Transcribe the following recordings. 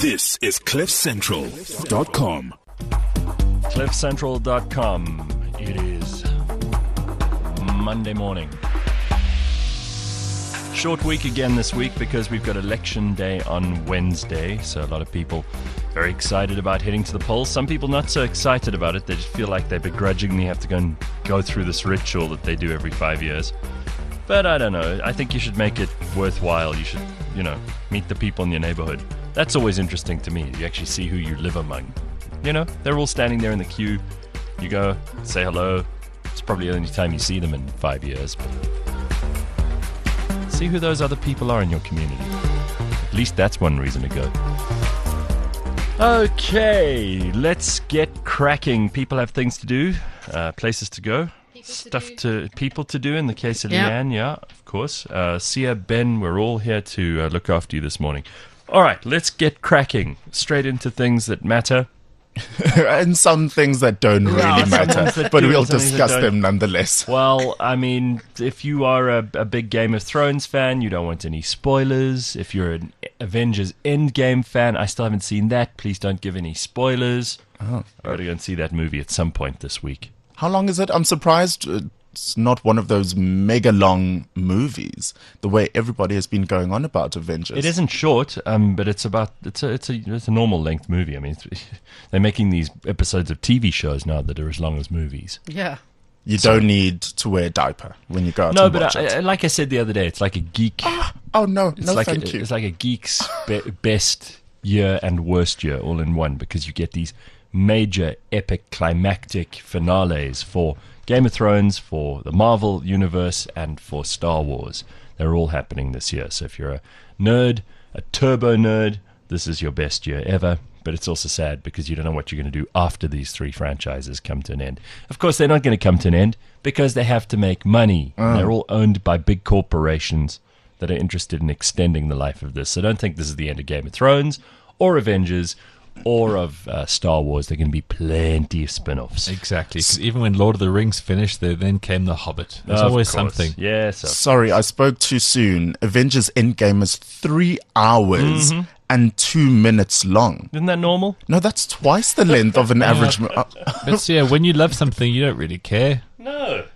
This is CliffCentral.com. CliffCentral.com. It is Monday morning. Short week again this week because we've got election day on Wednesday. So a lot of people very excited about heading to the polls. Some people not so excited about it. They just feel like they begrudgingly have to go through this ritual that they do every 5 years. But I don't know. I think you should make it worthwhile. You should, meet the people in your neighborhood. That's always interesting to me. You actually see who you live among. They're all standing there in the queue. You go, say hello. It's probably the only time you see them in 5 years. But see who those other people are in your community. At least that's one reason to go. Okay, let's get cracking. People have things to do, places to go. People to do in the case of Leanne, yeah, of course. Sia, Ben, we're all here to look after you this morning. All right, let's get cracking. Straight into things that matter. And some things that don't really matter, but we'll discuss them nonetheless. Well, I mean, if you are a big Game of Thrones fan, you don't want any spoilers. If you're an Avengers Endgame fan, I still haven't seen that. Please don't give any spoilers. I've got to go and see that movie at some point this week. How long is it? I'm surprised it's not one of those mega long movies, the way everybody has been going on about Avengers. It isn't short, but it's a normal length movie. I mean, they're making these episodes of TV shows now that are as long as movies. Yeah. You don't need to wear a diaper when you go out and watch it. No, but like I said the other day, it's like a geek. Thank you. It's like a geek's best year and worst year all in one, because you get these major epic climactic finales for Game of Thrones, for the Marvel Universe, and for Star Wars. They're all happening this year. So if you're a nerd, a turbo nerd, this is your best year ever. But it's also sad because you don't know what you're going to do after these three franchises come to an end. Of course, they're not going to come to an end because they have to make money. They're all owned by big corporations that are interested in extending the life of this. So don't think this is the end of Game of Thrones or Avengers or of Star Wars. There are going to be plenty of spin-offs. Exactly. Because even when Lord of the Rings finished, there then came The Hobbit. There's always something. Yes. Sorry, I spoke too soon. Avengers Endgame is 3 hours and 2 minutes long. Isn't that normal? No, that's twice the length of an average movie. But yeah, when you love something, you don't really care. No.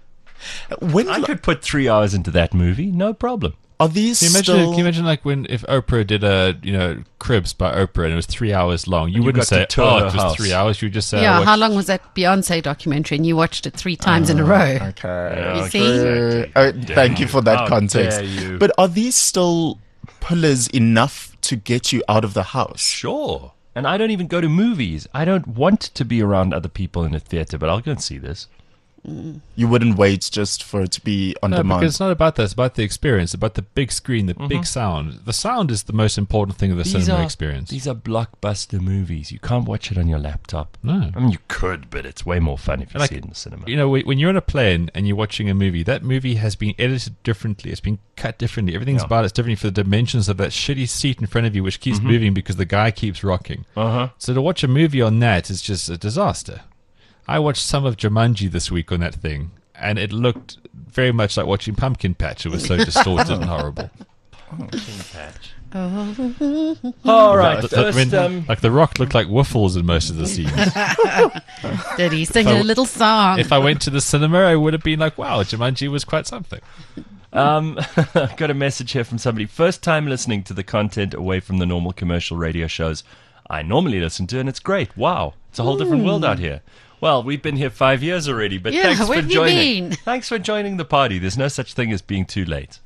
I could put 3 hours into that movie, no problem. Are these Can you imagine like if Oprah did Cribs by Oprah and it was 3 hours long? You wouldn't say, it was 3 hours. You would just say, how long was that Beyonce documentary? And you watched it 3 times in a row. Okay. You see? Thank you for that context. dare you. But are these still pillars enough to get you out of the house? Sure. And I don't even go to movies. I don't want to be around other people in a theater, but I'll go and see this. You wouldn't wait just for it to be on demand? Because it's not about that. It's about the experience, about the big screen, the big sound. The sound is the most important thing of the cinema experience. These are blockbuster movies. You can't watch it on your laptop. No. I mean, you could, but it's way more fun if you see it in the cinema. When you're on a plane and you're watching a movie, that movie has been edited differently. It's been cut differently. Everything's about it's differently for the dimensions of that shitty seat in front of you, which keeps moving because the guy keeps rocking. So to watch a movie on that is just a disaster. I watched some of Jumanji this week on that thing, and it looked very much like watching Pumpkin Patch. It was so distorted and horrible. Pumpkin Patch. All right. Like The Rock looked like Wiffles in most of the scenes. Did he sing a little song? If I went to the cinema, I would have been like, wow, Jumanji was quite something. I've got a message here from somebody. First time listening to the content away from the normal commercial radio shows I normally listen to, and it's great. Wow. It's a whole different world out here. Well, we've been here 5 years already, but thanks for joining. Thanks for joining the party. There's no such thing as being too late.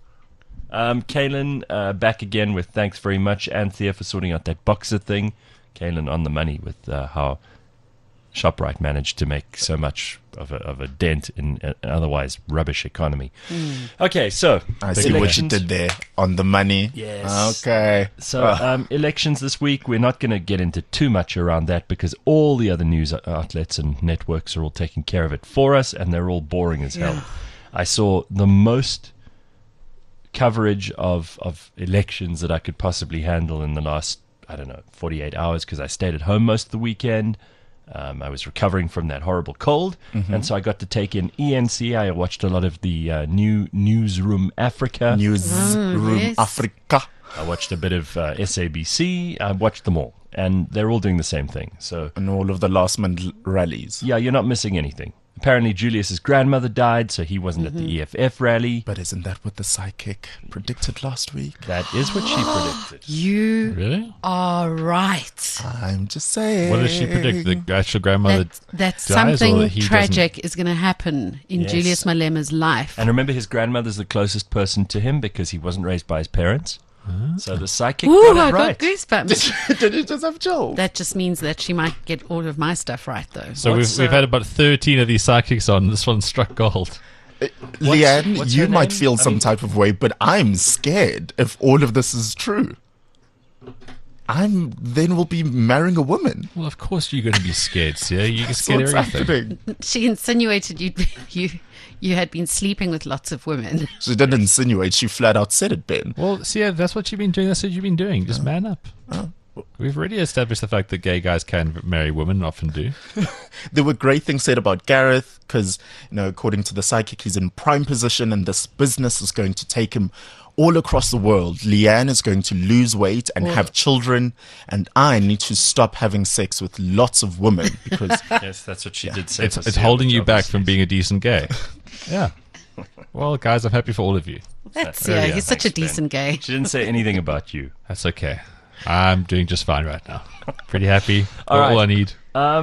Kaylin, back again with thanks very much. Anthea for sorting out that Boxer thing. Kaylin on the money with how ShopRite managed to make so much of a dent in an otherwise rubbish economy. Okay, so I see what you did there, on the money. Yes. Okay. So elections this week, we're not going to get into too much around that because all the other news outlets and networks are all taking care of it for us, and they're all boring as hell. I saw the most coverage of elections that I could possibly handle in the last, 48 hours because I stayed at home most of the weekend. I was recovering from that horrible cold, and so I got to take in ENC. I watched a lot of the new Newsroom Africa. Newsroom yes. Africa. I watched a bit of SABC. I watched them all, and they're all doing the same thing. So And all of the last minute rallies. yeah, you're not missing anything. Apparently, Julius's grandmother died, so he wasn't at the EFF rally. But isn't that what the psychic predicted last week? That is what she predicted. You Really? are right. I'm just saying. What does she predict? The actual grandmother That dies, or something that he tragic is going to happen in Yes. Julius Malema's life. And remember, his grandmother's the closest person to him because he wasn't raised by his parents. So the psychic Ooh, got I it right. got goosebumps. Did it just have Joel? That just means that she might get all of my stuff right, though. So What's, we've had about 13 of these psychics on. This one struck gold. Leanne, what's you her might name? feel some type of way, but I'm scared if all of this is true. Then we'll be marrying a woman. Well, of course you're going to be scared, Sia. You get That's scared what's of everything. happening. She insinuated you had been sleeping with lots of women. She didn't insinuate, she flat out said it, Ben. Well, Sia, that's what you've been doing. That's what you've been doing. Just man up. We've already established the fact that gay guys can marry women, often do. There were great things said about Gareth because, according to the psychic, he's in prime position and this business is going to take him all across the world. Leanne is going to lose weight and have children, and I need to stop having sex with lots of women because Yes, that's what she did say. for It's Sia, holding which you back obviously from is- being a decent gay. Yeah. Well, guys, I'm happy for all of you. That's There we go. he's such a Thanks, Ben. decent gay. She didn't say anything about you. That's okay. I'm doing just fine right now. Pretty happy. All All right. I need.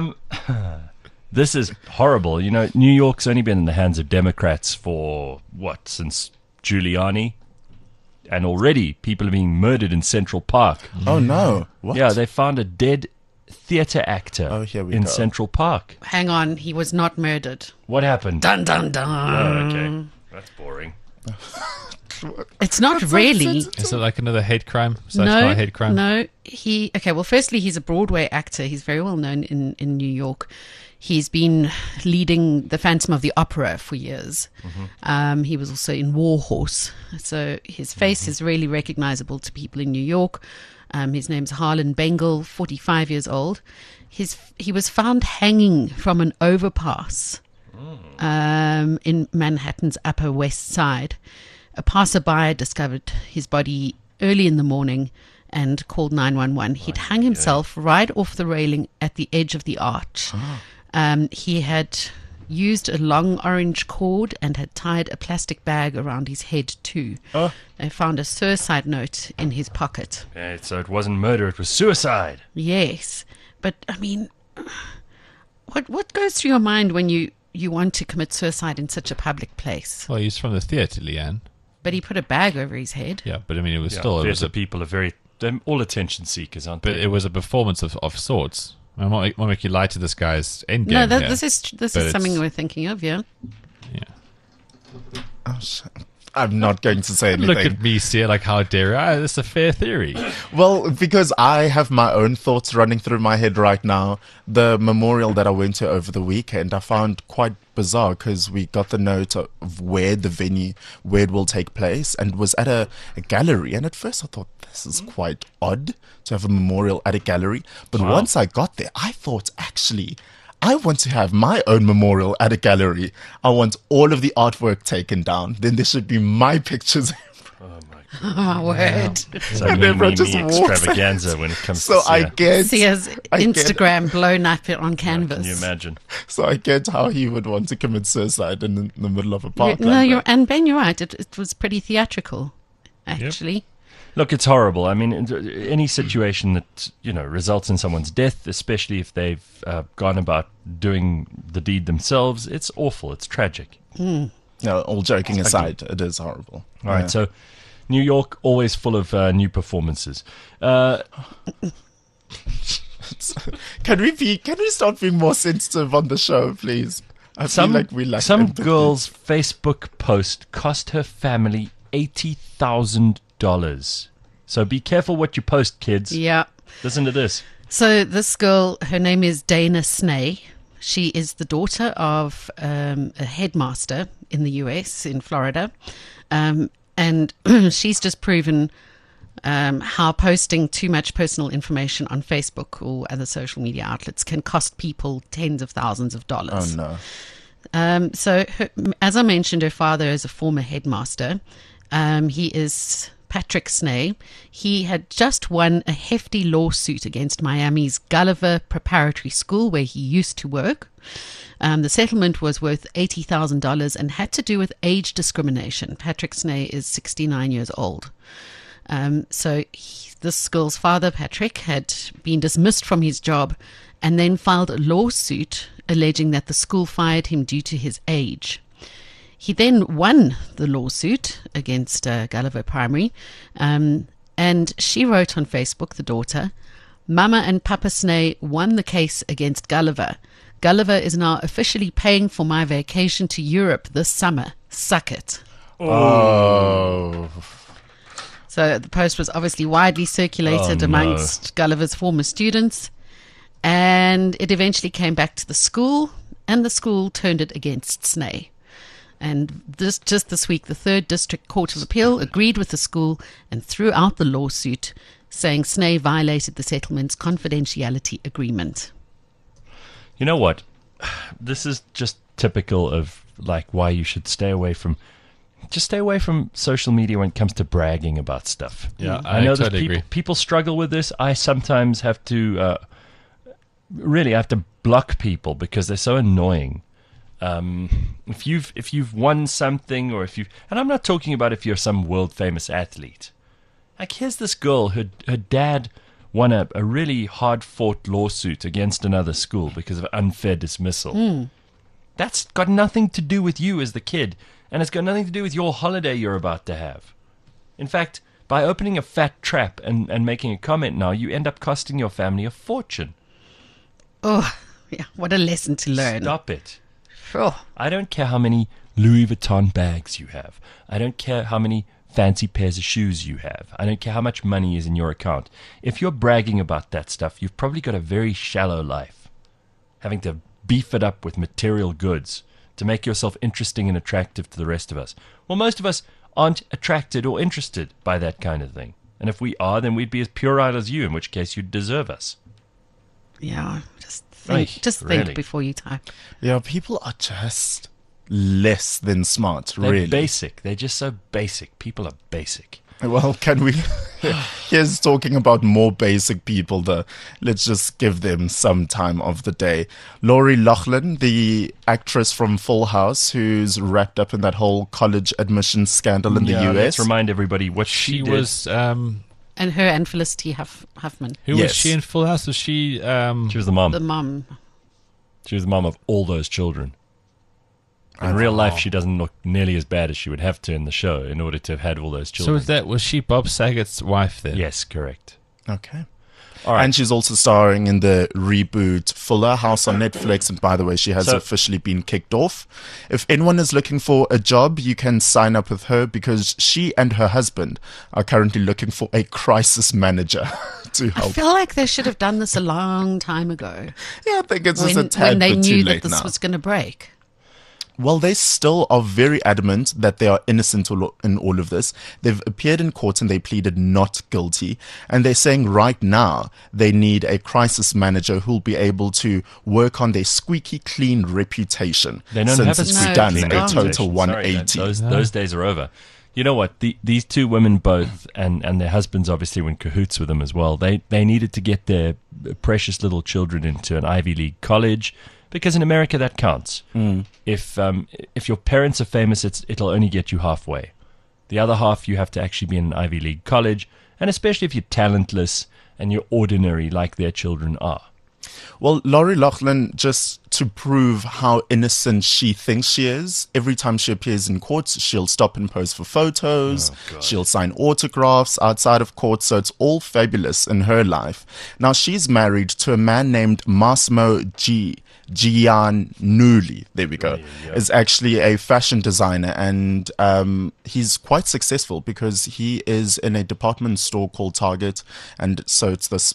This is horrible. New York's only been in the hands of Democrats for, since Giuliani? And already people are being murdered in Central Park. oh no, what? Yeah, they found a dead theater actor Oh, here we in go. Central Park. Hang on, he was not murdered. What happened? Dun dun dun. Oh, okay. That's boring. It's not really. Is it like another hate crime? No, hate crime? no. Well, firstly, he's a Broadway actor. He's very well known in New York. He's been leading the Phantom of the Opera for years. He was also in War Horse. So his face is really recognizable to people in New York. His name's Harlan Bengal, 45 years old. He was found hanging from an overpass in Manhattan's Upper West Side. A passerby discovered his body early in the morning and called 911. He'd hung himself right off the railing at the edge of the arch. He had used a long orange cord and had tied a plastic bag around his head too. They found a suicide note in his pocket. Okay, so it wasn't murder, it was suicide. Yes, but I mean, what goes through your mind when you want to commit suicide in such a public place? Well, he's from the theatre, Leanne. But he put a bag over his head. Yeah, but I mean, it was Yeah, still... It was theater a, people are they're all attention seekers, aren't but they? it was a performance of sorts. I won't make you lie to this guy's endgame. No, here, this is but something it's- we're thinking of. Yeah. Yeah. Oh, I'm not going to say anything. Look at me, Sia, like, how dare I? That's a fair theory. Well, because I have my own thoughts running through my head right now. The memorial that I went to over the weekend, I found quite bizarre because we got the note of where it will take place, and was at a gallery. And at first I thought, this is quite odd to have a memorial at a gallery. But once I got there, I thought, actually, I want to have my own memorial at a gallery. I want all of the artwork taken down. Then there should be my pictures. Oh my word. So And me, everyone me, just me walks. extravaganza when it comes So to I Sia. get Sia's I get- Instagram blown up on canvas. Can you imagine? So I get how he would want to commit suicide in the middle of a park. No, like you're, that. and Ben, you're right. It was pretty theatrical, actually. Look, it's horrible. I mean, any situation that results in someone's death, especially if they've gone about doing the deed themselves, it's awful. It's tragic. No, all joking aside, it is horrible. All right, so New York always full of new performances. Can we start being more sensitive on the show, please? I feel like we lack some empathy. girl's Facebook post cost her family $80,000. So be careful what you post, kids. Yeah. Listen to this. So this girl, her name is Dana Snay. She is the daughter of a headmaster in the US, in Florida. And she's just proven how posting too much personal information on Facebook or other social media outlets can cost people tens of thousands of dollars. Oh, no. So, as I mentioned, her father is a former headmaster. He is Patrick Snay. He had just won a hefty lawsuit against Miami's Gulliver Preparatory School, where he used to work. The settlement was worth $80,000 and had to do with age discrimination. Patrick Snay is 69 years old. This school's father, Patrick, had been dismissed from his job and then filed a lawsuit alleging that the school fired him due to his age. He then won the lawsuit against Gulliver Primary, and she wrote on Facebook, the daughter, "Mama and Papa Snay won the case against Gulliver. Gulliver is now officially paying for my vacation to Europe this summer. Suck it." Oh. So the post was obviously widely circulated amongst Gulliver's former students, and it eventually came back to the school, and the school turned it against Snay. And just this week, the 3rd District Court of Appeal agreed with the school and threw out the lawsuit, saying Snay violated the settlement's confidentiality agreement. You know what? This is just typical of like why you should stay away from social media when it comes to bragging about stuff. Yeah, I know totally that agree. people struggle with this. I sometimes have to I have to block people because they're so annoying. If you've won something, or and I'm not talking about if you're some world famous athlete. Like, here's this girl, her dad won a really hard fought lawsuit against another school because of unfair dismissal. That's got nothing to do with you as the kid, and it's got nothing to do with your holiday you're about to have. In fact, by opening a fat trap and making a comment now, you end up costing your family a fortune. Oh, yeah, what a lesson to learn. Stop it. Oh. I don't care how many Louis Vuitton bags you have. I don't care how many fancy pairs of shoes you have. I don't care how much money is in your account. If you're bragging about that stuff, you've probably got a very shallow life. Having to beef it up with material goods to make yourself interesting and attractive to the rest of us. Well, most of us aren't attracted or interested by that kind of thing. And if we are, then we'd be as puerile as you, in which case you'd deserve us. Yeah, just think really? before you type. Yeah, people are just less than smart, They're really. basic. They're just so basic. People are basic. Well, can we... Here's talking about more basic people, though. Let's just give them some time of the day. Lori Loughlin, the actress from Full House, who's wrapped up in that whole college admission scandal in the US. Let's remind everybody what she did. was... And her and Felicity Huffman. who was Yes. she in Full House? Was she... She was the mom. The mum. She was the mom of all those children. In real life, she doesn't look nearly as bad as she would have to in the show in order to have had all those so children. was she Bob Saget's wife then? Yes, correct. Okay. All right. And she's also starring in the reboot Fuller House on Netflix. And by the way, she has So- officially been kicked off. If anyone is looking for a job, you can sign up with her because she and her husband are currently looking for a crisis manager to I help. feel like they should have done this a long time ago. Yeah, I think it's just a When tad they bit too knew late that this now. was going to break. Well, they still are very adamant that they are innocent in all of this. They've appeared in court and they pleaded not guilty. And they're saying right now they need a crisis manager who'll be able to work on their squeaky clean reputation. They don't since have a it's No, done it's a gone. total Sorry, 180. those days are over. You know what? These two women both, and their husbands obviously were in cahoots with them as well. They needed to get their precious little children into an Ivy League college, because in America that counts. If your parents are famous, it'll only get you halfway. The other half, you have to actually be in an Ivy League college, and especially if you're talentless and you're ordinary like their children are. Well, Lori Loughlin, just to prove how innocent she thinks she is, every time she appears in court, she'll stop and pose for photos. She'll sign autographs outside of court. So it's all fabulous in her life. Now, she's married to a man named Massimo Giannulli. There we go. Is actually a fashion designer, and he's quite successful because he is in a department store called Target, and so it's this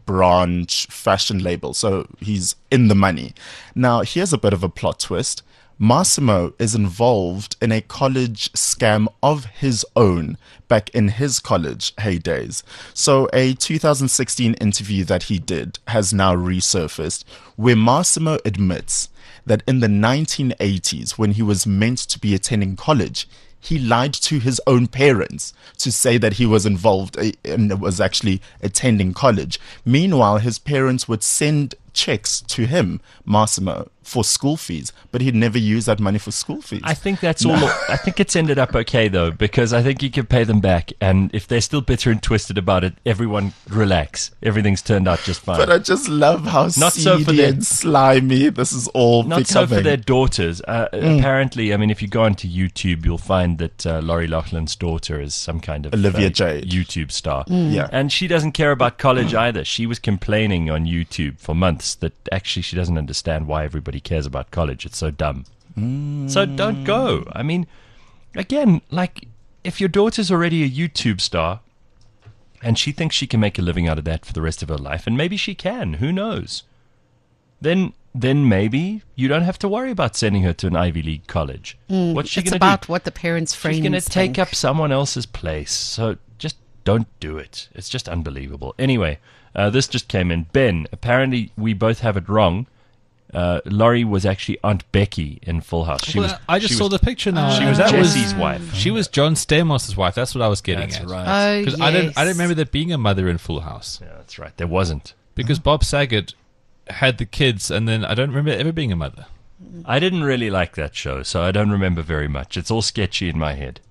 multi-branch fashion label. So he's in the money. Now, here's a bit of a plot twist. Massimo is involved in a college scam of his own back in his college heydays. So a 2016 interview that he did has now resurfaced where Massimo admits that in the 1980s, when he was meant to be attending college, he lied to his own parents to say that he was involved and was actually attending college. Meanwhile, his parents would send checks to him, Massimo, for school fees, but he'd never use that money for school fees. I think that's all. I think it's ended up okay though, because I think you can pay them back, and if they're still bitter and twisted about it, everyone relax. Everything's turned out just fine. But I just love how Not so for seedy their- and slimy this is all Not so becoming. for their daughters. Apparently, I mean, if you go onto YouTube, you'll find that Laurie Loughlin's daughter is some kind of Olivia Jade. YouTube star. Yeah. And she doesn't care about college either. She was complaining on YouTube for months that actually she doesn't understand why everybody cares about college. It's so dumb. So don't go. I mean, again, like, if your daughter's already a YouTube star and she thinks she can make a living out of that for the rest of her life, and maybe she can, who knows? Then maybe you don't have to worry about sending her to an Ivy League college. What's she It's going to about do? what the parents' friends She's going to take think. up someone else's place. So just don't do it. It's just unbelievable. Anyway, this just came in. Ben, apparently we both have it wrong. Laurie was actually Aunt Becky in Full House. She was. I just she saw was- the picture now. She was That Jesse's wife. She was John Stamos' wife. That's what I was getting That's at. right. Oh, Because yes. I don't remember there being a mother in Full House. Yeah, that's right. There wasn't. Because Bob Saget had the kids, and then I don't remember ever being a mother. I didn't really like that show, so I don't remember very much. It's all sketchy in my head.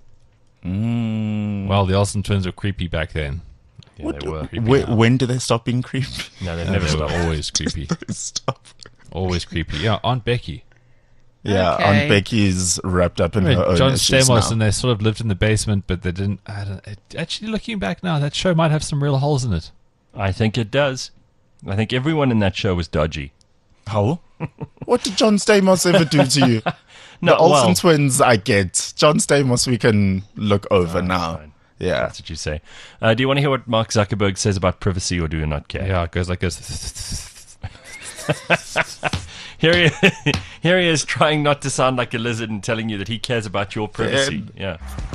Well, the Olsen twins were creepy back then. Yeah, they were. When do they stop being creepy? No, they've They never were stopped. always creepy. Stop. Always creepy. Yeah, Aunt Becky. Yeah, Okay. Aunt Becky's wrapped up in her own John issues Stamos, now. and they sort of lived in the basement, but they didn't. Actually, looking back now, that show might have some real holes in it. I think it does. I think everyone in that show was dodgy. How? What did John Stamos ever do to you? No, The Olsen well- twins, I get. John Stamos, we can look over now. fine. Yeah. That's what you say. Do you want to hear what Mark Zuckerberg says about privacy, or do you not care? Yeah, it goes like this. Here he is trying not to sound like a lizard and telling you that he cares about your privacy. Yeah.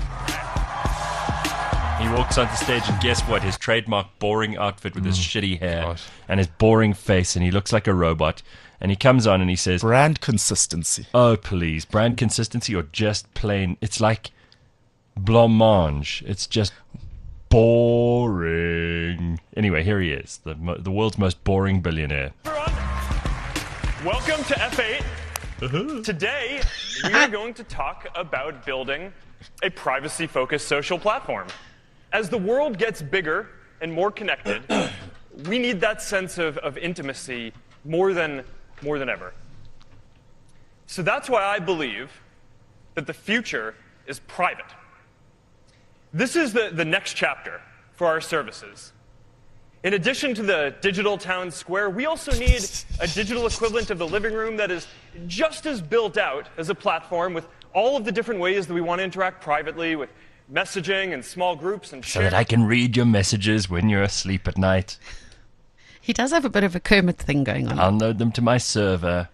He walks onto stage and guess what? His trademark boring outfit with his shitty hair gosh. and his boring face, and he looks like a robot. And he comes on and he says, Brand consistency. "Oh, please, brand consistency or just plain? It's like blancmange. It's just boring." Anyway, here he is, the world's most boring billionaire. Welcome to F8. Today, we are going to talk about building a privacy-focused social platform. As the world gets bigger and more connected, we need that sense of intimacy more than ever. So that's why I believe that the future is private. This is the next chapter for our services. In addition to the digital town square, we also need a digital equivalent of the living room that is just as built out as a platform with all of the different ways that we want to interact privately with messaging and small groups and So share. that I can read your messages when you're asleep at night. He does have a bit of a Kermit thing going on. Download them to my server.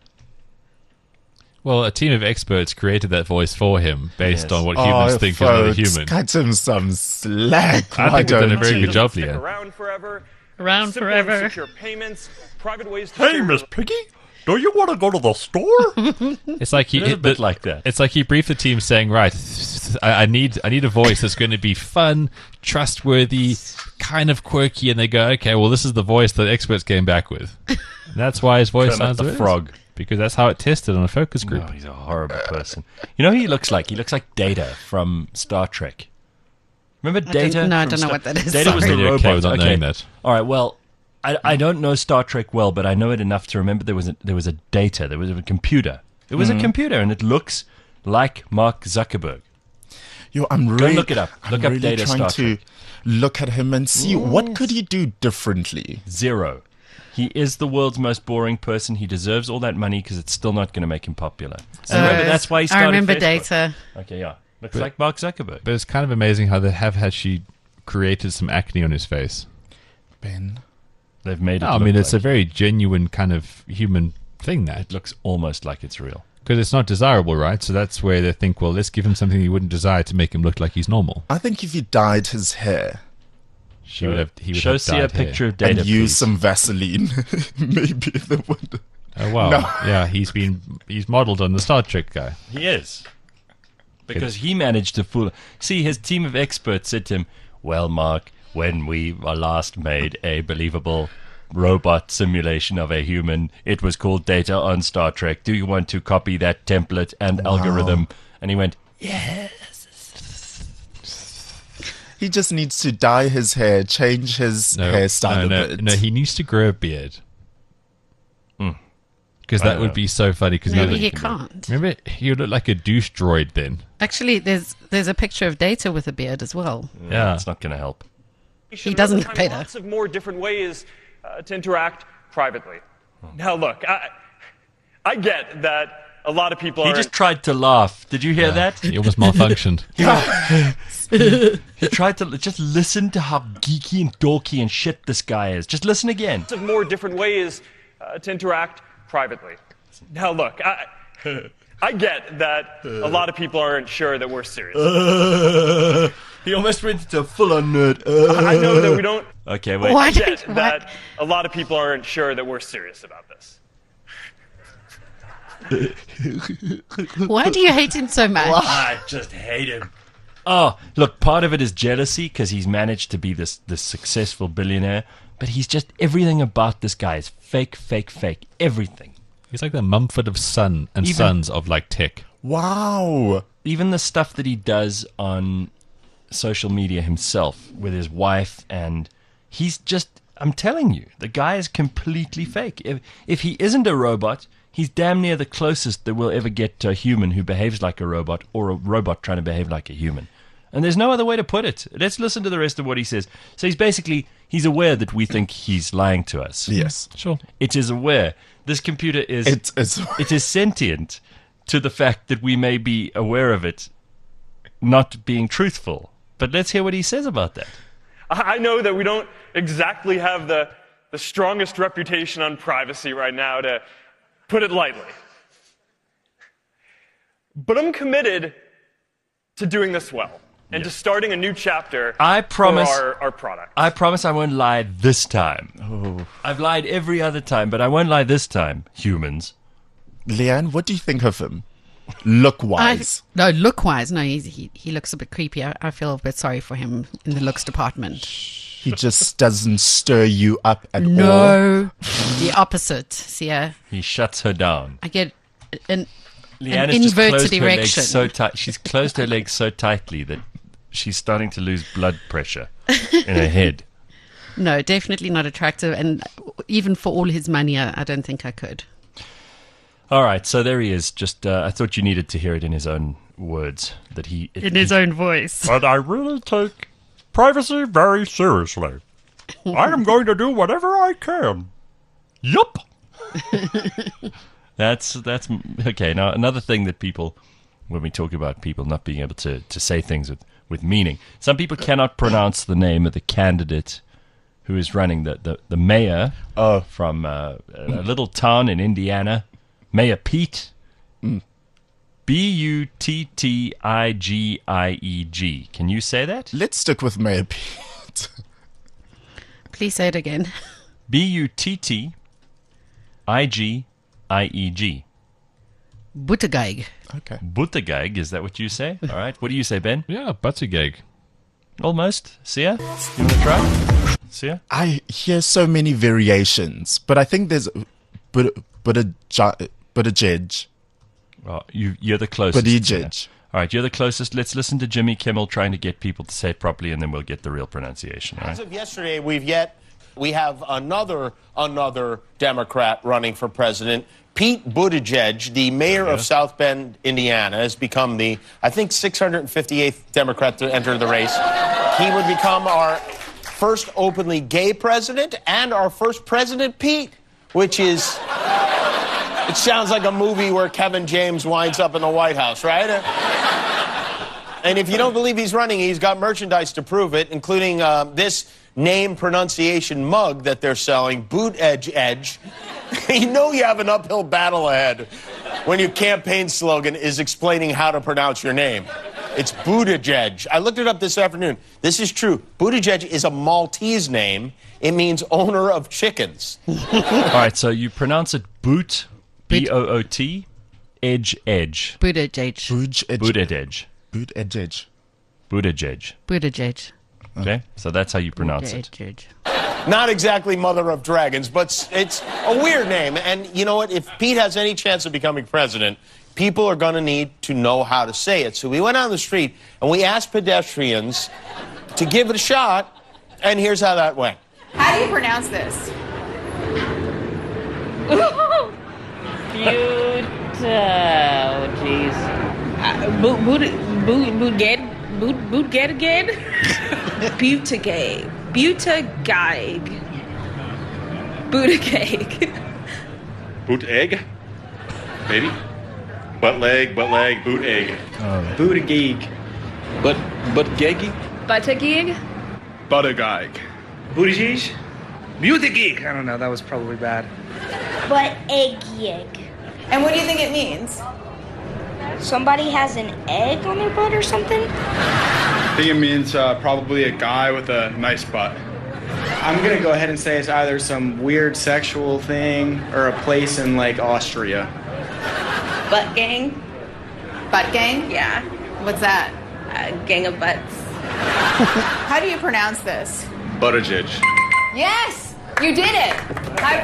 Well, a team of experts created that voice for him based Yes. on what humans think is another folks, human. cut him some slack. I Why think they've done a don't very you? good job, Stick Leah. around forever. Around Simple and forever. secure payments, private ways to share Piggy, do you want to go to the store? It's like he It is a bit like that. It's like he briefed the team saying, "Right, I need a voice that's going to be fun, trustworthy, kind of quirky." And they go, "Okay, well, this is the voice that experts came back with." And that's why his voice Kermit sounds the the way it is. Frog. Because that's how it tested on a focus group. Oh, he's a horrible person. You know who he looks like? He looks like Data from Star Trek. Remember Data? no, I from don't know Star- what that is. Data was Sorry. the Really robot. okay without knowing that. All right. Well, I don't know Star Trek well, but I know it enough to remember there was a Data. There was a computer. It was a computer, and it looks like Mark Zuckerberg. Yo, I'm really look it up. Look I'm up really Data trying Star to look at him and see what could he do differently. Zero. He is the world's most boring person. He deserves all that money because it's still not going to make him popular. And remember, that's why he started I remember Facebook. Data. Okay, yeah. Looks like Mark Zuckerberg. But it's kind of amazing how they have actually created some acne on his face. Ben, They've made it No, I look mean, it's like a very genuine kind of human thing, that. it looks almost like it's real. Because it's not desirable, right? So that's where they think, well, let's give him something he wouldn't desire to make him look like he's normal. I think if he dyed his hair He would have Show dyed see a picture hair. of Data, and use please. some Vaseline, maybe they would. Oh, wow. No. Yeah, he's modeled on the Star Trek guy. He is. Because he managed to fool. See, his team of experts said to him, well, Mark, when we last made a believable robot simulation of a human, it was called Data on Star Trek. Do you want to copy that template and algorithm? And he went, He just needs to dye his hair, change his hairstyle a bit. No, he needs to grow a beard. Because that would be so funny. Because Maybe he can't. Remember, he would look like a douche droid then. Actually, there's a picture of Data with a beard as well. Yeah. It's not going to help. He doesn't look better. Lots of more different ways to interact privately. Now, look, I get that a lot of people He are. just tried to laugh. Did you hear that? He almost malfunctioned. He tried to just listen to how geeky and dorky and shit this guy is. Just listen again. Lots of more different ways to interact privately. Now, look, I get that a lot of people aren't sure that we're serious. He almost went into a full-on nerd. I know that we don't. Okay, wait. Why I did get that a lot of people aren't sure that we're serious about this. Why do you hate him so much? I just hate him. Oh, look, part of it is jealousy because he's managed to be this successful billionaire, but he's just, everything about this guy is fake, fake, fake. Everything. He's like the Mumford of Sons of like tech. Wow. Even the stuff that he does on social media himself with his wife, and he's just, I'm telling you, the guy is completely fake. If he isn't a robot, he's damn near the closest that we'll ever get to a human who behaves like a robot, or a robot trying to behave like a human. And there's no other way to put it. Let's listen to the rest of what he says. So he's aware that we think he's lying to us. Yes. Sure. It is aware. This computer is It's it is sentient to the fact that we may be aware of it not being truthful. But let's hear what he says about that. I know that we don't exactly have the strongest reputation on privacy right now, to put it lightly. But I'm committed to doing this well and to starting a new chapter I promise- for our product. I promise I won't lie this time. I've lied every other time, but I won't lie this time, humans. Leanne, what do you think of him? Look-wise. Look-wise, no, he looks a bit creepy. I feel a bit sorry for him in the looks department. He just doesn't stir you up at all. No, the opposite. See, He shuts her down. I get an Leanne has just inverted closed her legs erection. so tight. She's closed her legs so tightly that she's starting to lose blood pressure in her head. No, definitely not attractive. And even for all his money, I don't think I could. All right, so there he is. Just I thought you needed to hear it in his own words. In his own voice. But I really take privacy very seriously. I am going to do whatever I can. Yup. That's okay. Now, another thing that people, when we talk about people not being able to say things with meaning, some people cannot pronounce the name of the candidate who is running, the mayor from a little town in Indiana, Mayor Pete. Buttigieg. Can you say that? Let's stick with Mayor Pete. Please say it again. Buttigieg. Buttigieg. Okay. Buttigieg, is that what you say? All right. What do you say, Ben? Yeah, Buttigieg. Almost. Sia? You want to try? Sia? I hear so many variations, but I think there's Buttigieg. Oh, you're the closest. Buttigieg. All right, you're the closest. Let's listen to Jimmy Kimmel trying to get people to say it properly, and then we'll get the real pronunciation. All As right? of yesterday, we have another Democrat running for president. Pete Buttigieg, the mayor of South Bend, Indiana, has become the, I think, 658th Democrat to enter the race. He would become our first openly gay president and our first President Pete, which is, it sounds like a movie where Kevin James winds up in the White House, right? And if you don't believe he's running, he's got merchandise to prove it, including this name pronunciation mug that they're selling, Boot Edge Edge. You know you have an uphill battle ahead. when your campaign slogan is explaining how to pronounce your name. It's Buttigieg. I looked it up this afternoon. This is true. Buttigieg is a Maltese name. It means owner of chickens. All right, so you pronounce it Boot, B-O-O-T, Edge. Buttigieg. Buttigieg. Buttigieg. Buttigieg. Okay, so that's how you pronounce it. Buttigieg. Not exactly mother of dragons, but it's a weird name. And you know what? If Pete has any chance of becoming president, people are going to need to know how to say it. So we went on the street and we asked pedestrians to give it a shot, and here's how that went. How do you pronounce this? Jeez. Buttigieg. Boot egg? Maybe? Butt leg, boot egg. Buttigieg. Butt-geggy? Buttigieg? Buttigieg. Buttigieg? Buttigieg. I don't know. That was probably bad. Buttigieg. And what do you think it means? Somebody has an egg on their butt or something? I think it means probably a guy with a nice butt. I'm going to go ahead and say it's either some weird sexual thing or a place in, like, Austria. Butt gang? Butt gang? Yeah. What's that? A gang of butts. How do you pronounce this? Buttigieg. Yes! You did it! High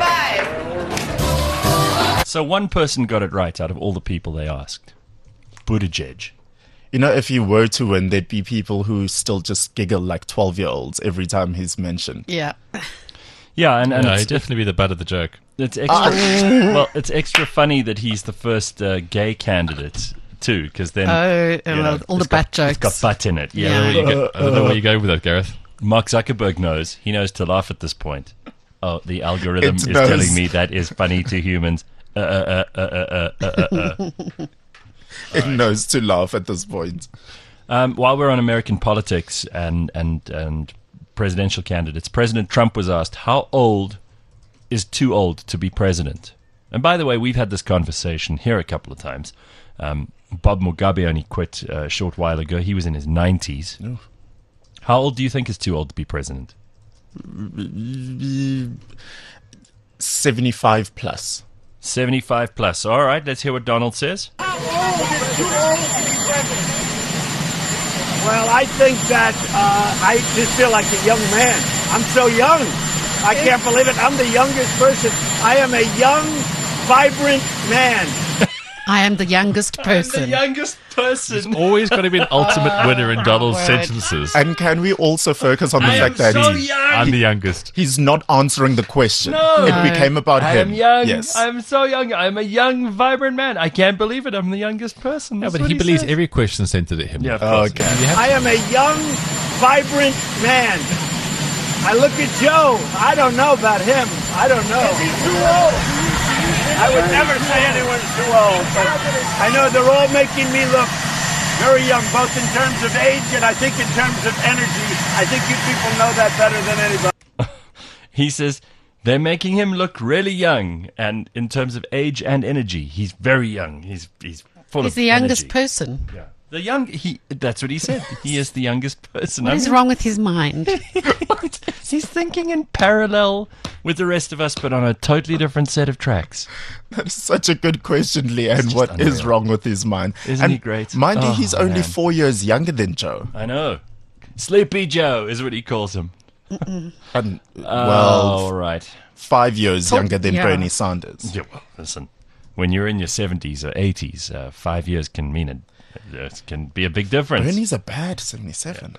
five! So one person got it right out of all the people they asked. Buttigieg. You know, if he were to win, there'd be people who still just giggle like 12-year-olds every time he's mentioned. Yeah. Yeah, and No, it's, he'd definitely be the butt of the joke. it's extra. Well, it's extra funny that he's the first gay candidate too, because then All the it's butt got, it's got jokes. butt in it. Yeah. Yeah, I don't know where you go with that, Gareth. Mark Zuckerberg knows. He knows to laugh at this point. Oh, the algorithm It is knows. telling me that is funny to humans. It knows to laugh at this point. While we're on American politics and presidential candidates, President Trump was asked, how old is too old to be president? And by the way, we've had this conversation here a couple of times. Bob Mugabe only quit a short while ago. He was in his 90s. Oof. How old do you think is too old to be president? 75 plus. 75 plus. All right, let's hear what Donald says. Well, I think that I just feel like a young man. I'm so young. I can't believe it. I'm the youngest person. I am a young, vibrant man. I am the youngest person. youngest person. There's always got to be an ultimate winner in Donald's Word. sentences. And can we also focus on the fact that I'm the youngest. he's not answering the question? No. It became about I him. am young. Yes. I'm so young. I'm a young, vibrant man. I can't believe it. I'm the youngest person. Yeah, That's but what he believes says. every question centered at him. Yeah, of course. Okay. I am a young, vibrant man. I look at Joe. I don't know about him. I don't know. Is he too old? I would never say anyone's too old, but I know they're all making me look very young, both in terms of age and I think in terms of energy. I think you people know that better than anybody. He says they're making him look really young, and in terms of age and energy, he's very young. He's full of He's the youngest energy. person. Yeah. The young. That's what he said. He is the youngest person. What is wrong with his mind? He's thinking in parallel with the rest of us, but on a totally different set of tracks. That is such a good question, Leanne. just What is unreal. wrong with his mind? Isn't And he great? Mind you, Oh, he's only man. 4 years younger than Joe. I know. Sleepy Joe is what he calls him. And, All right. 5 years younger than yeah. Bernie Sanders. Yeah, well, listen. When you're in your 70s or 80s, 5 years can mean it can be a big difference. Bernie's a bad 77.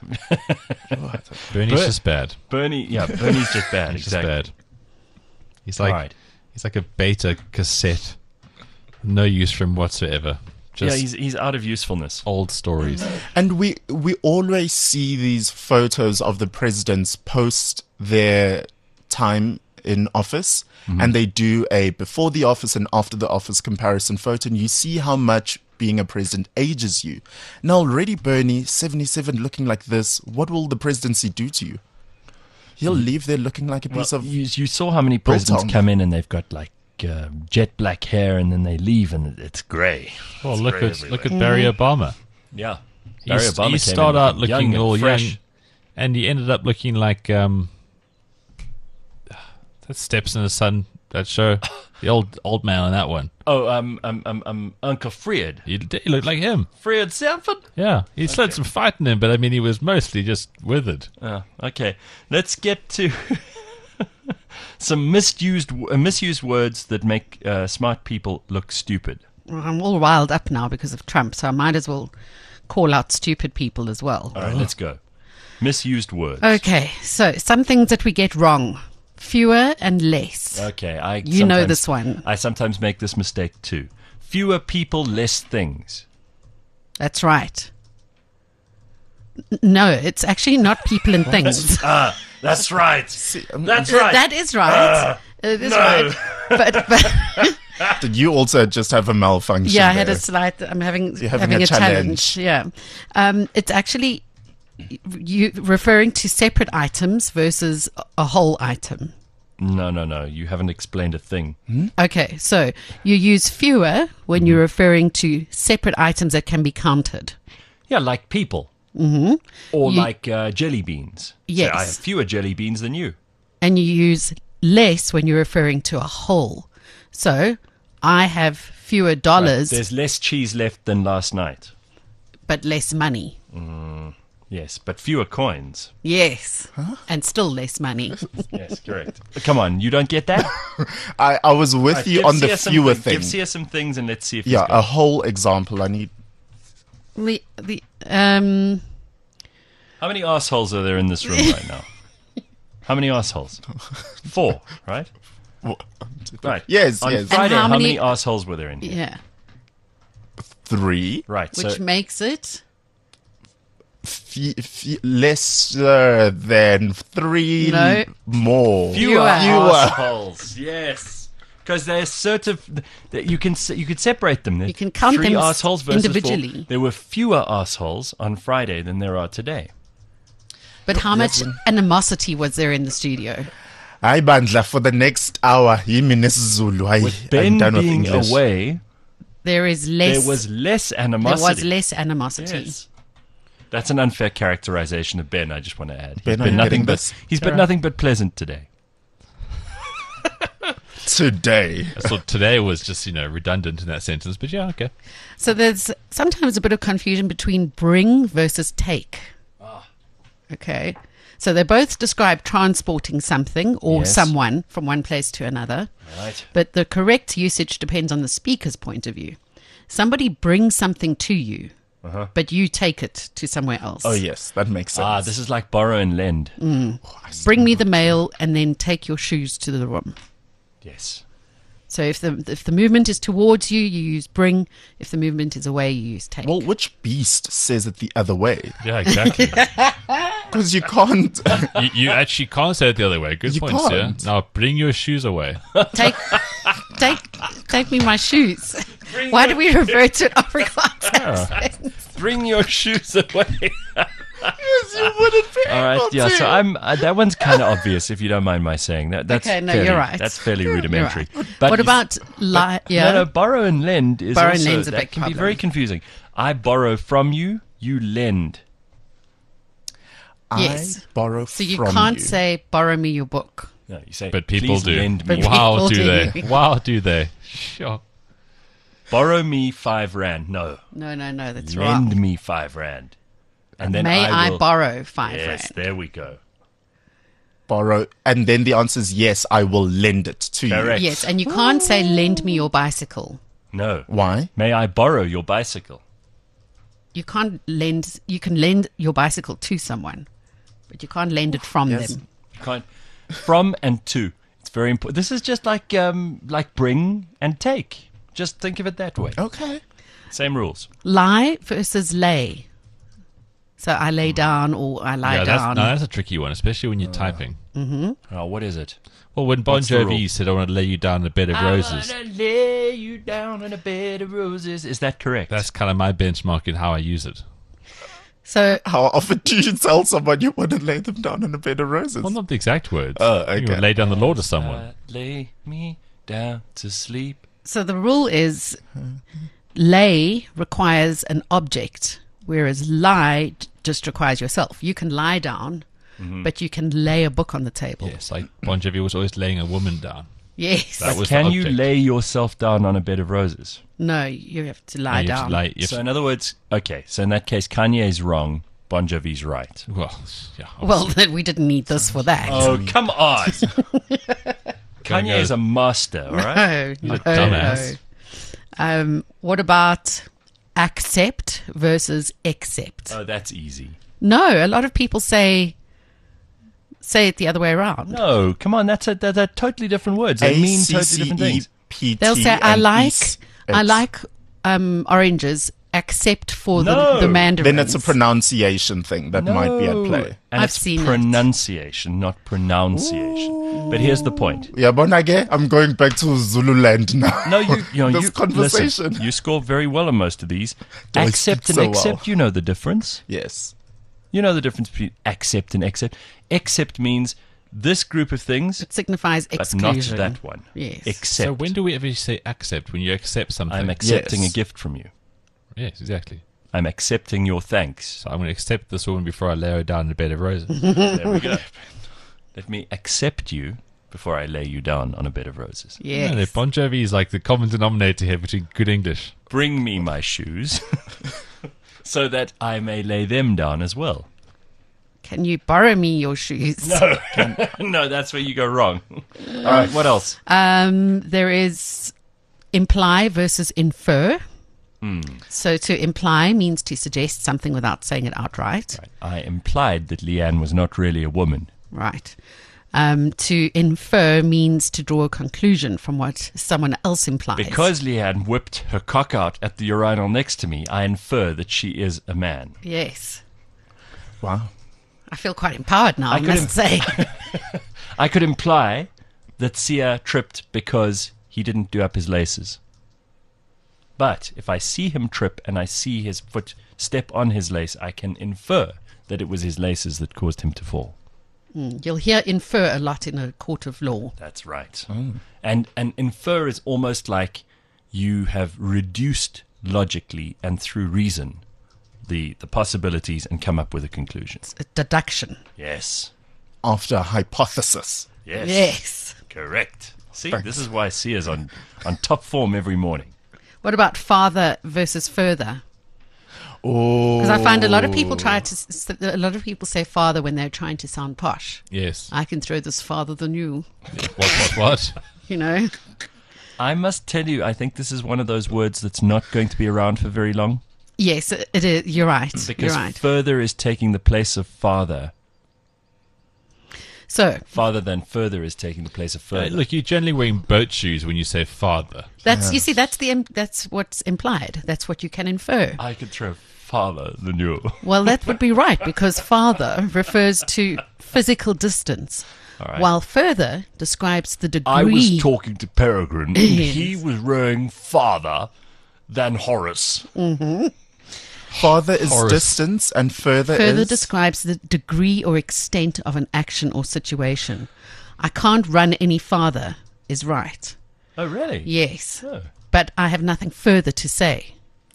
Bernie's just bad. Bernie's just bad. He's just exactly. bad. He's like Right. he's like a beta cassette. No use for him whatsoever. Just Yeah, he's out of usefulness. old stories. And we always see these photos of the presidents post their time in office, and they do a before the office and after the office comparison photo, and you see how much being a president ages you. Now already Bernie, 77, looking like this, what will the presidency do to you? He'll leave there looking like a piece of... You saw how many presidents Biltong. come in and they've got like jet black hair, and then they leave, and it's grey. Oh, It's look grey at everywhere. Barry Obama. Yeah. He Barry Obama came started in out looking young and all fresh. young, and he ended up looking like that Steps in the Sun, that show, the old man on that one. Oh, Uncle Fred. He looked like him. Fred Sanford? Yeah, he still had some fight in him, but I mean, he was mostly just withered. Oh, okay. Let's get to some misused words that make smart people look stupid. Well, I'm all riled up now because of Trump, so I might as well call out stupid people as well. All right, let's go. Misused words. Okay, so some things that we get wrong. Fewer and less. Okay, You know this one. I sometimes make this mistake too. Fewer people, less things. That's right. No, it's actually not people and things. That's right. That's right. That is right. It is no. right. But Did you also just have a malfunction? yeah, I had a there? slight. I'm having You're having a challenge. Yeah, it's actually you referring to separate items versus a whole item. No. You haven't explained a thing. Okay, so you use fewer when you're referring to separate items that can be counted. Yeah, like people. Or like jelly beans. Yes. So I have fewer jelly beans than you. And you use less when you're referring to a whole. So I have fewer dollars, There's less cheese left than last night. but less money. Yes, but fewer coins. Yes, and still less money. Yes, correct. Come on, you don't get that? I was with Right, you give on the Sia some fewer thing- thing. Give Sia some things and let's see if Yeah, he's got a whole example. I need. How many assholes are there in this room right now? How many assholes? 4, right? Right. Yes, On yes. Friday, And how how many many assholes were there in here? Yeah, 3. Right. which So makes it Lesser than 3 No. more. fewer Fewer. assholes. Yes. Because they're sort of you could separate them. You can count 3 them assholes versus 4. individually. There were fewer assholes on Friday than there are today. But how much animosity was there in the studio? Hayi bandla, for the next hour, yimi nesizulu. Hayi, With I'm Ben done with being English. away, There is less. there was less there animosity. was less animosity. Yes. That's an unfair characterization of Ben, I just want to add. Ben, are you getting this? He's been nothing but pleasant today. Today. So today was just, redundant in that sentence, but yeah, okay. So there's sometimes a bit of confusion between bring versus take. Okay. So they both describe transporting something or Yes. someone from one place to another. Right. But the correct usage depends on the speaker's point of view. Somebody brings something to you, but you take it to somewhere else. Oh, yes, that makes sense. This is like borrow and lend. Bring me the mail and then take your shoes to the room. Yes. So if the movement is towards you, you use bring. If the movement is away, you use take. Well, which beast says it the other way? Yeah, exactly. Because you can't. you actually can't say it the other way. Good You point, sir. can't. Now bring your shoes away. Take me my shoes. Why do we refer to an Afrikaans accent? Bring your shoes away. Yes, you wouldn't be All right, able yeah. to. So I'm that one's kind of obvious, if you don't mind my saying that. That's Okay, no, fairly, you're right. That's fairly You're rudimentary. right. But What you- about yeah? No, borrow and lend is Borrow and also lend's a that big can be problem. very confusing. I borrow from you, you lend. Yes. I borrow So you from can't you. say borrow me your book. No, you say, But people "Please do. lend me." But Wow, people do do. they? Wow, do they? Sure. Borrow me 5 rand. No, No, that's lend wrong. me 5 rand. And then May I will, borrow 5 Yes, rand? there we go. Borrow, and then the answer is yes, I will lend it to Correct. you. Yes, and you can't say lend me your bicycle. No. Why? May I borrow your bicycle? You can't lend. You can lend your bicycle to someone, but you can't lend it from Yes. them. You can't. From and to. It's very important. This is just like bring and take. Just think of it that way. Okay. Same rules. Lie versus lay. So I lay down or I lie down. That's a tricky one, especially when you're typing. Oh, what is it? Well, when Bon What's the rule? Jovi said, I want to lay you down in a bed of roses, I wanna lay you down on a bed of roses. Is that correct? that's kind of my benchmark in how I use it. So How often do you tell someone you want to lay them down in a bed of roses? Well, not the exact words. Oh, You okay. would lay down the law to someone. Lay me down to sleep. So the rule is lay requires an object, whereas lie just requires yourself. You can lie down, but you can lay a book on the table. Yes, like Bon Jovi was always laying a woman down. Yes. That was Can the you object. lay yourself down on a bed of roses? No, you have to lie You have down. to lie- you have So to- in other words, okay, so in that case, Kanye's wrong, Bon Jovi's right. well, yeah. Well, then we didn't need this for that. Oh, come on. Kanye is a master, all right? No, He's a dumbass. no. What about accept versus accept? Oh, that's easy. No, a lot of people say it the other way around. No, come on, they're totally different words. They mean totally different things. ACCEPT They'll say, and I like oranges, except for No. the mandarins. Then it's a pronunciation thing that might be at play. And I've it's seen it. pronunciation, not pronunciation. But here's the point. Yeah, Bonage, I'm going back to Zululand now. No, This conversation. Listen, you score very well on most of these. Do I Accept speak and so well? accept, you know the difference. Yes. You know the difference between accept and accept. Accept means this group of things, It signifies but exclusion. not that one. Yes. Accept. So when do we ever say accept? When you accept something? I'm accepting Yes. a gift from you. Yes, exactly. I'm accepting your thanks. So I'm going to accept this woman before I lay her down in a bed of roses. There we go. Let me accept you before I lay you down on a bed of roses. Yes. Yeah, Bon Jovi is like the common denominator here between good English. Bring me my shoes so that I may lay them down as well. Can you borrow me your shoes? No, no, that's where you go wrong. All right, what else? There is imply versus infer. So to imply means to suggest something without saying it outright. I implied that Leanne was not really a woman. Right. To infer means to draw a conclusion from what someone else implies. Because Leanne whipped her cock out at the urinal next to me, I infer that she is a man. Yes. Wow. I feel quite empowered now, I must say. I could imply that Sia tripped because he didn't do up his laces. But if I see him trip and I see his foot step on his lace, I can infer that it was his laces that caused him to fall. You'll hear infer a lot in a court of law. That's right. And infer is almost like you have reduced logically and through reason the possibilities and come up with a conclusion. A deduction. Yes. After a hypothesis. Yes. Yes. Correct. See, this is why Sia's on top form every morning. What about father versus further? Oh. Because I find a lot of people say father when they're trying to sound posh. Yes. I can throw this farther than you. What? You know? I must tell you, I think this is one of those words that's not going to be around for very long. Yes, it is. You're right. Because You're right. further is taking the place of father. So Farther than further is taking the place of further. Look, you're generally wearing boat shoes when you say father. that's you see that's what's implied. That's what you can infer. I could throw farther than you. Well, that would be right because farther refers to physical distance, All right. while further describes the degree. I was talking to Peregrine, and Yes. he was rowing farther than Horace. Father is Horace. distance and further Further is... describes the degree or extent of an action or situation. I can't run any farther is right. Oh, really? Yes. Oh. But I have nothing further to say.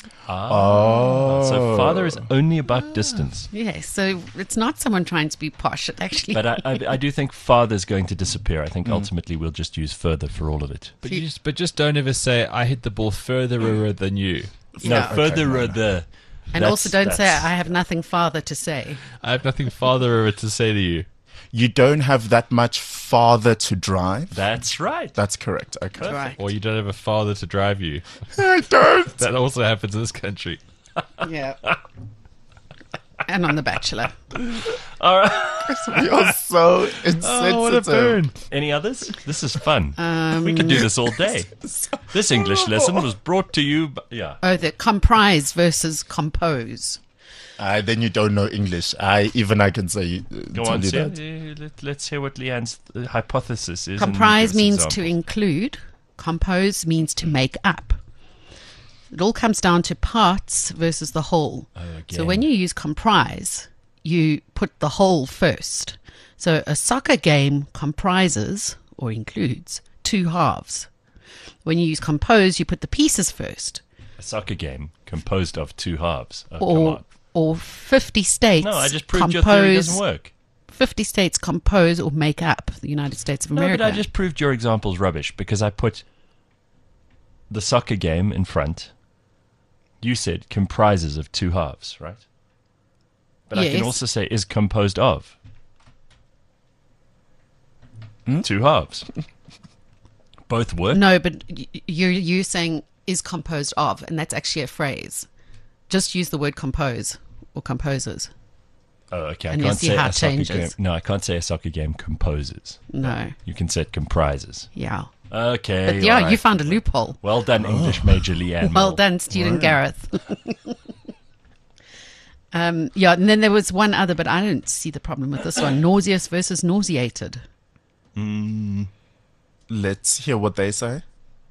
So father is only about distance. Yes. So it's not someone trying to be posh. It actually. But I do think father's going to disappear. I think ultimately we'll just use further for all of it. But just don't ever say, I hit the ball further than you. No, Yeah. further the... and also don't say I have nothing farther to say. I have nothing farther to say to you. You don't have that much farther to drive. That's right. That's correct. Okay. Right. Or you don't have a father to drive you. I don't. That also happens in this country. Yeah. And on The Bachelor. All right. You're so insensitive. Oh, what a burn. Any others? This is fun. We could do this all day. This English lesson was brought to you by... Yeah. Oh, the comprise versus compose. Then you don't know English. I can say. Go tell on, you Sia. that. Let's hear what Leanne's hypothesis is. Comprise and give means us to example. include. Compose means to make up. It all comes down to parts versus the whole. So again. when you use comprise, you put the whole first. So a soccer game comprises or includes two halves. When you use compose, you put the pieces first. A soccer game composed of two halves. Oh, come on. Or 50 states. No, I just proved your theory doesn't work. 50 states compose or make up the United States of America. No, but I just proved your example's rubbish because I put the soccer game in front. You said comprises of two halves, right? But I can also say is composed of two halves. Both work. No, but you're saying is composed of, and that's actually a phrase. Just use the word compose or composers. Oh, okay. And you'll see how it changes. No, I can't say a soccer game composes. No. You can say it comprises. Yeah. Okay. But yeah, right. you found a loophole. Well done, English major Leanne. Well done, student Gareth. Yeah, and then there was one other, but I don't see the problem with this one. Nauseous versus nauseated. Let's hear what they say.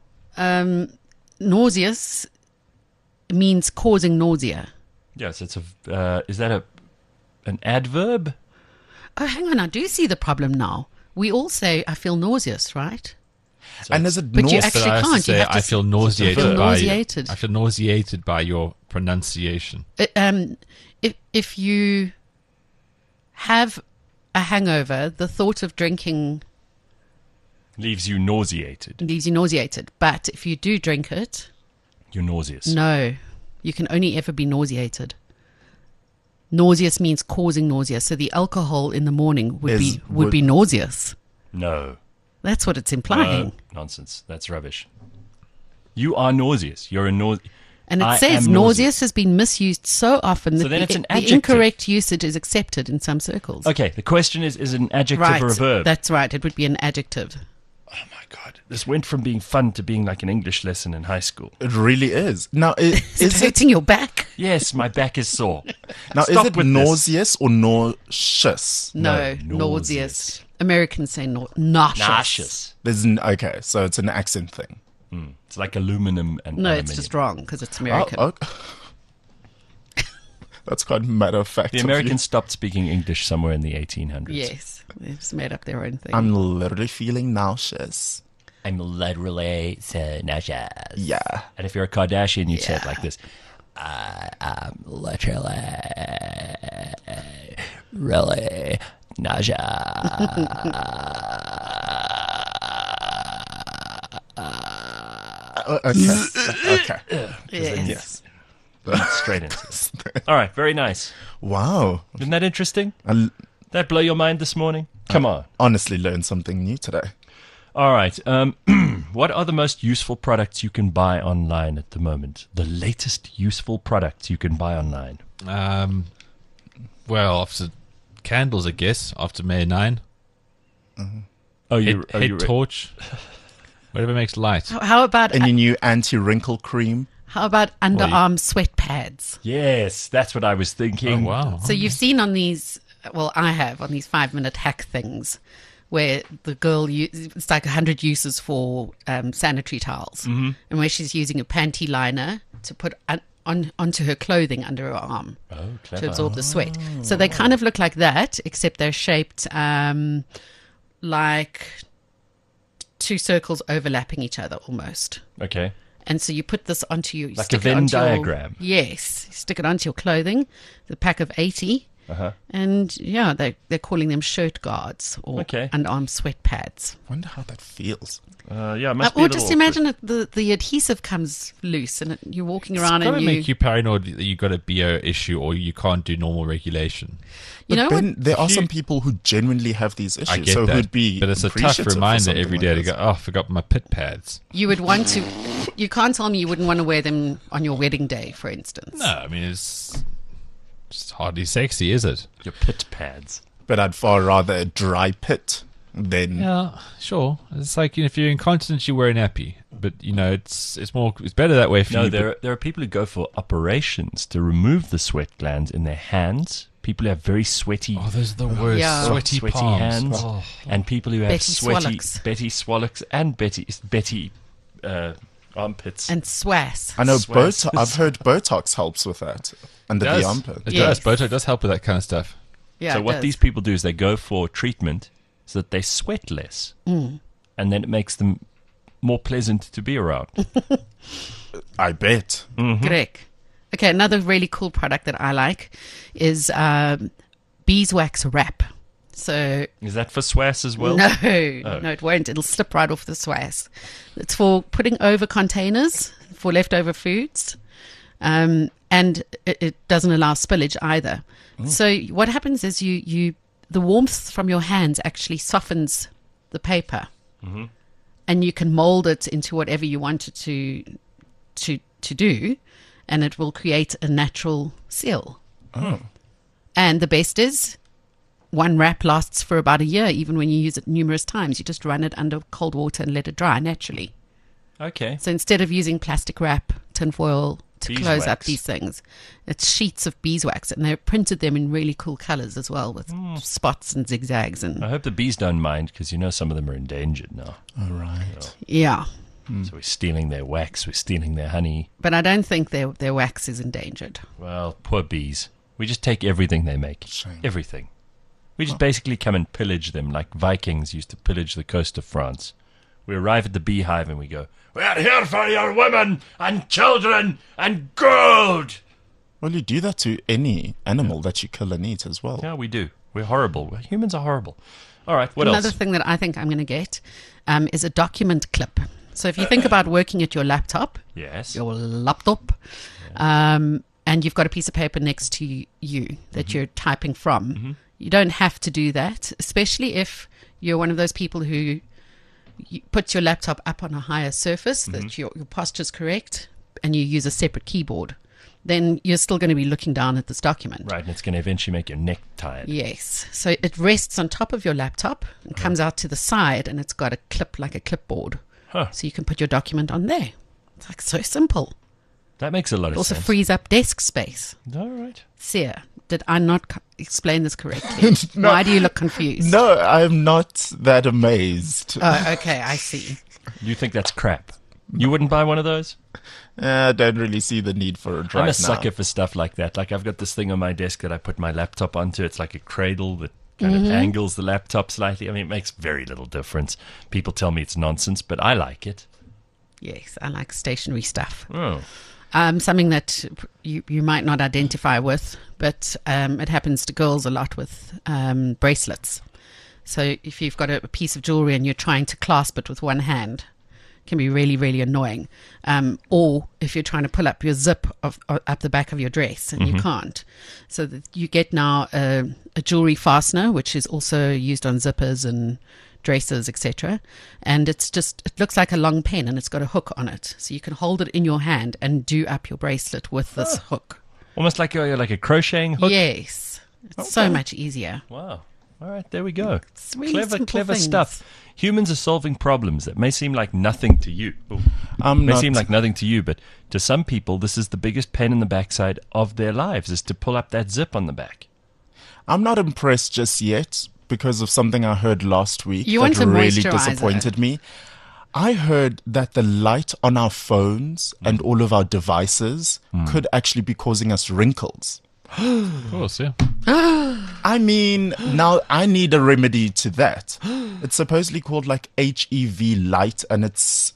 Nauseous means causing nausea. Yes, it's a. Is that an adverb? Oh, hang on, I do see the problem now. We all say, I feel nauseous, right? So and is it but you actually can't. You have to I feel nauseated. Nauseated. I feel nauseated by your pronunciation. If you have a hangover, the thought of drinking leaves you nauseated. But if you do drink it, you're nauseous. No, you can only ever be nauseated. Nauseous means causing nausea. So the alcohol in the morning would be nauseous. No. That's what it's implying. Nonsense. That's rubbish. You are nauseous. You're a And it says nauseous has been misused so often that then it's an the adjective. incorrect usage is accepted in some circles. Okay, the question is it an adjective or a verb? That's right. It would be an adjective. Oh my God. This went from being fun to being like an English lesson in high school. It really is. Now, is it hurting your back? Yes, my back is sore. Now, is it nauseous or nauseous? No, nauseous. Americans say nauseous. Okay, so it's an accent thing. It's like aluminum and aluminium. It's just wrong because it's American. That's quite matter of fact. The Americans stopped speaking English somewhere in the 1800s. Yes, they've just made up their own thing. I'm literally feeling nauseous. I'm literally so nauseous. Yeah. And if you're a Kardashian, you'd say it like this. I'm literally really nauseous. Okay. Yes. Straight into it. All right, very nice. Wow. Isn't that interesting? That blow your mind this morning? Come on. Honestly learned something new today. All right. What are the most useful products you can buy online at the moment? The latest useful products you can buy online? Well, after candles, I guess, after May 9. Mm-hmm. Oh, head torch. Whatever makes light. How about any new anti-wrinkle cream? How about underarm sweat pads? Yes, that's what I was thinking. Oh, wow. So you've seen on these, well, I have, on these 5-minute hack things, where the girl, it's like 100 uses for sanitary towels, and where she's using a panty liner to put onto her clothing under her arm to absorb the sweat. So they kind of look like that, except they're shaped like two circles overlapping each other almost. Okay. And so you put this onto you. Like a Venn diagram. Yes. You stick it onto your clothing, the pack of 80. And yeah, they're calling them shirt guards or underarm sweat pads. Wonder how that feels. Yeah, it must be or just imagine the adhesive comes loose and you're walking around and it's make you paranoid that you've got a BO issue or you can't do normal regulation. There are some people who genuinely have these issues. I get so that, who'd be but it's a tough reminder every day to go, I forgot my pit pads. You would want to. You can't tell me you wouldn't want to wear them on your wedding day, for instance. No, I mean it's hardly sexy, is it? Your pit pads. But I'd far rather a dry pit than. Yeah, sure. It's like if you're incontinent, you wear a nappy. But it's better that way for you. No, there are people who go for operations to remove the sweat glands in their hands. People who have very sweaty. Oh, those are the worst. Yeah. Sweaty palms. hands, and people who have Betty Swallocks and Betty armpits and swass. I know I've heard Botox helps with that under the armpit. It does. Botox does help with that kind of stuff. Yeah, so what these people do is they go for treatment so that they sweat less, and then it makes them more pleasant to be around. I bet. Correct. Okay, another really cool product that I like is beeswax wrap. So is that for swass as well? No, no, it won't. It'll slip right off the swass. It's for putting over containers for leftover foods, and it doesn't allow spillage either. So what happens is the warmth from your hands actually softens the paper, and you can mold it into whatever you want it to do, and it will create a natural seal. And the best is, one wrap lasts for about a year, even when you use it numerous times. You just run it under cold water and let it dry naturally. Okay. So instead of using plastic wrap, tinfoil to close up Beeswax. these things, it's sheets of beeswax, and they've printed them in really cool colors as well, with spots and zigzags. And I hope the bees don't mind, because some of them are endangered now. All right. yeah, So we're stealing their wax, we're stealing their honey. but I don't think their wax is endangered. Well, poor bees. We just take everything they make. Shame. Everything. We just basically come and pillage them like Vikings used to pillage the coast of France. We arrive at the beehive and we go, "We're here for your women and children and gold!" Well, you do that to any animal that you kill and eat as well. Yeah, we do. We're horrible. Humans are horrible. All right, what Another else? thing that I think I'm going to get is a document clip. So if you think about working at your laptop, Yes. your laptop, and you've got a piece of paper next to you that you're typing from, you don't have to do that, especially if you're one of those people who puts your laptop up on a higher surface, that your posture's correct, and you use a separate keyboard. Then you're still going to be looking down at this document. Right, and it's going to eventually make your neck tired. Yes. So it rests on top of your laptop and comes out to the side, and it's got a clip like a clipboard. Huh. So you can put your document on there. It's like so simple. That makes a lot It of also sense. frees up desk space. All right. Sia, did I not explain this correctly? Why do you look confused? No, I'm not that amazed. Oh, okay, I see. You think that's crap? You wouldn't buy one of those? I don't really see the need for it right I'm now. a sucker for stuff like that. Like I've got this thing on my desk that I put my laptop onto. It's like a cradle that kind of angles the laptop slightly. I mean, it makes very little difference. People tell me it's nonsense, but I like it. Yes, I like stationary stuff. Oh. Something that you might not identify with, but it happens to girls a lot with bracelets. So if you've got a piece of jewelry and you're trying to clasp it with one hand, it can be really, really annoying. Or if you're trying to pull up your zip up the back of your dress and you can't. So that you get now a jewelry fastener, which is also used on zippers and dresses, etc. And it looks like a long pen, and it's got a hook on it, so you can hold it in your hand and do up your bracelet with this hook. Almost like a crocheting hook? Yes, it's so much easier. Wow. All right, there we go. It's really simple Clever things. stuff. Humans are solving problems that may seem like nothing to you. Seem like nothing to you, but to some people, this is the biggest pain in the backside of their lives, is to pull up that zip on the back. I'm not impressed just yet because of something I heard last week You that want a really moisturizer. disappointed me. I heard that the light on our phones and all of our devices could actually be causing us wrinkles. Of course, yeah. I mean, now I need a remedy to that. It's supposedly called like HEV light, and it's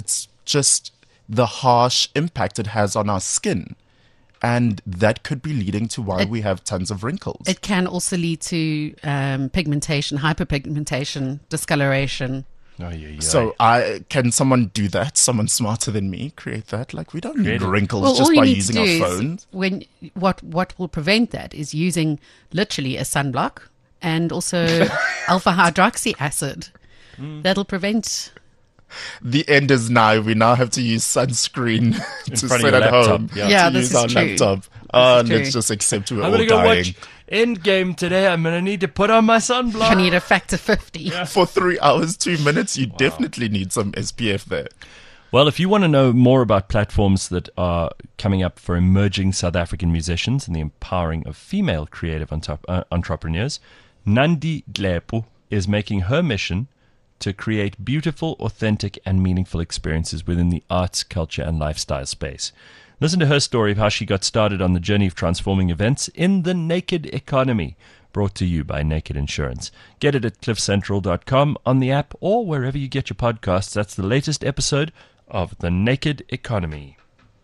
just the harsh impact it has on our skin. And that could be leading to why we have tons of wrinkles. It can also lead to pigmentation, hyperpigmentation, discoloration. Oh, yeah. So can someone do that? Someone smarter than me create that? Like, we don't need wrinkles Well, just all you by need using to our do phones. is what will prevent that is using literally a sunblock and also alpha hydroxy acid. That'll prevent. The end is now. We now have to use sunscreen to front of sit your at laptop. home Yeah. to this use is our true. laptop. This is Let's true. just accept we're I'm all going to go dying. watch Endgame today. I'm going to need to put on my sunblock. I need a factor 50. For 3 hours, 2 minutes, you definitely need some SPF there. Well, if you want to know more about platforms that are coming up for emerging South African musicians and the empowering of female creative entrepreneurs, Nandi Dlepo is making her mission to create beautiful, authentic, and meaningful experiences within the arts, culture, and lifestyle space. Listen to her story of how she got started on the journey of transforming events in the naked economy, brought to you by Naked Insurance. Get it at cliffcentral.com, on the app, or wherever you get your podcasts. That's the latest episode of The Naked Economy.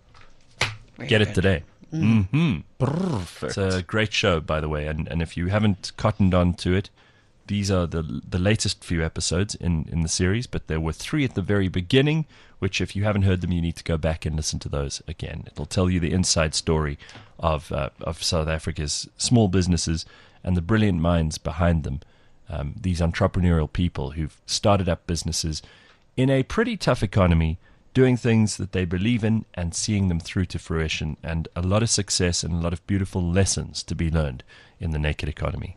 Get it today. Perfect. It's a great show, by the way, and if you haven't cottoned on to it, these are the latest few episodes in the series, but there were 3 at the very beginning, which if you haven't heard them, you need to go back and listen to those again. It'll tell you the inside story of South Africa's small businesses and the brilliant minds behind them. These entrepreneurial people who've started up businesses in a pretty tough economy, doing things that they believe in and seeing them through to fruition, and a lot of success and a lot of beautiful lessons to be learned in the naked economy.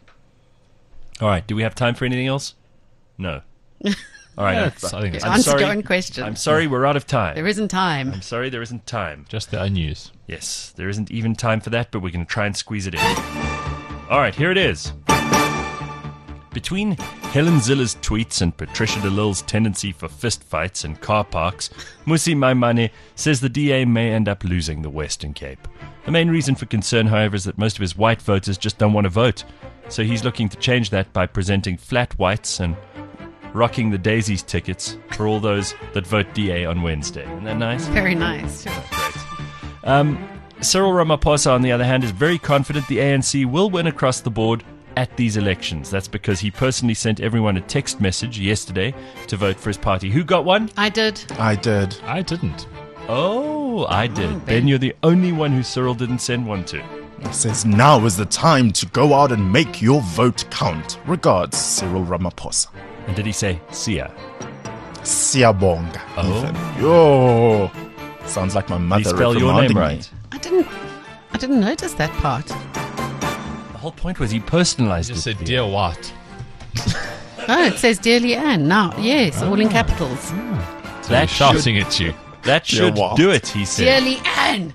All right, do we have time for anything else? No. All right, I think it's answer your own question. I'm sorry, we're out of time. There isn't time. I'm sorry, there isn't time. Just the news. Yes, there isn't even time for that, but we're going to try and squeeze it in. All right, here it is. Between Helen Zilla's tweets and Patricia DeLille's tendency for fistfights in car parks, Musi Maimane says the DA may end up losing the Western Cape. The main reason for concern, however, is that most of his white voters just don't want to vote. So he's looking to change that by presenting flat whites and rocking the Daisies tickets for all those that vote DA on Wednesday. Isn't that nice? Very nice. Sure. Great. Cyril Ramaphosa, on the other hand, is very confident the ANC will win across the board at these elections. That's because he personally sent everyone a text message yesterday to vote for his party. Who got one? I did. I did. I didn't. Oh, I did. Oh, Ben, you're the only one who Cyril didn't send one to. It says, now is the time to go out and make your vote count. Regards, Cyril Ramaphosa. And did he say, Sia? Siyabonga. Oh. Even. Yo. Sounds like my mother Did he spell your name reprimanding right? me. I didn't notice that part. The whole point was he personalized He just it. said, Dear what? Oh, it says Dearly Anne. Now, yes, all in capitals. So he's shouting at you. That should do it, he said. Dearly Anne.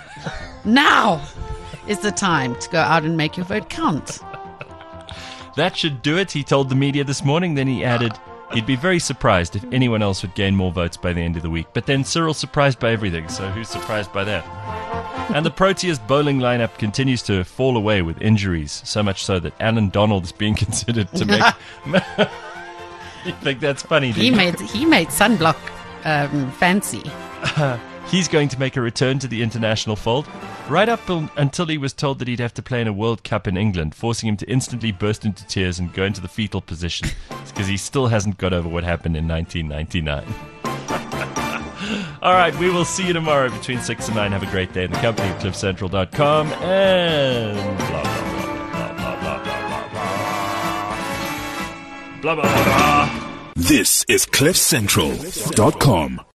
Now is the time to go out and make your vote count. That should do it, he told the media this morning. Then he added he'd be very surprised if anyone else would gain more votes by the end of the week. But then Cyril's surprised by everything, so who's surprised by that? And the Proteas bowling lineup continues to fall away with injuries, so much so that Alan Donald is being considered to make... You think that's funny? He made sunblock fancy. He's going to make a return to the international fold, right up until he was told that he'd have to play in a World Cup in England, forcing him to instantly burst into tears and go into the fetal position, because he still hasn't got over what happened in 1999. All right, we will see you tomorrow between 6 and 9. Have a great day in the company of cliffcentral.com and blah, blah, blah, blah, blah, blah, blah, blah, blah, blah. This is cliffcentral.com.